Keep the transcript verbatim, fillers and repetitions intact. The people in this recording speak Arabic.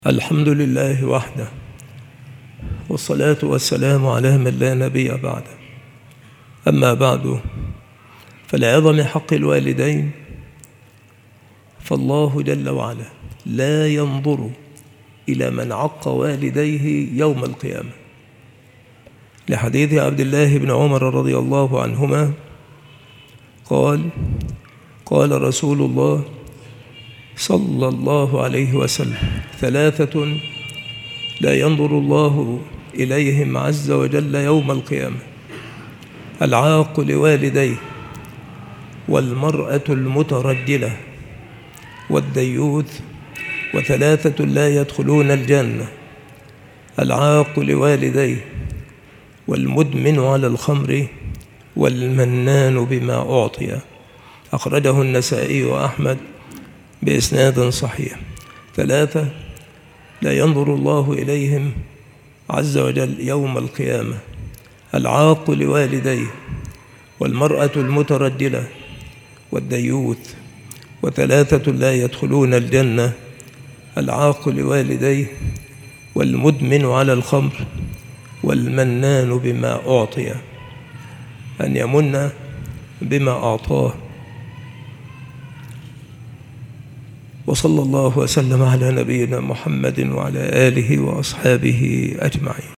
الحمد لله وحده، والصلاة والسلام على من لا نبي بعده. أما بعد، فلعظم حق الوالدين فالله جل وعلا لا ينظر إلى من عق والديه يوم القيامة، لحديث عبد الله بن عمر رضي الله عنهما قال قال رسول الله صلى الله عليه وسلم: ثلاثة لا ينظر الله إليهم عز وجل يوم القيامة: العاق لوالديه، والمرأة المترجلة، والديوث. وثلاثة لا يدخلون الجنة: العاق لوالديه، والمدمن على الخمر، والمنان بما أعطي. أخرجه النسائي وأحمد بإسناد صحيح. ثلاثة لا ينظر الله إليهم عز وجل يوم القيامة: العاق لوالديه، والمرأة المترجلة، والديوث. وثلاثة لا يدخلون الجنة: العاق لوالديه، والمدمن على الخمر، والمنان بما أعطي. أن يمن بما أعطاه. وصلى الله وسلم على نبينا محمد وعلى آله وأصحابه أجمعين.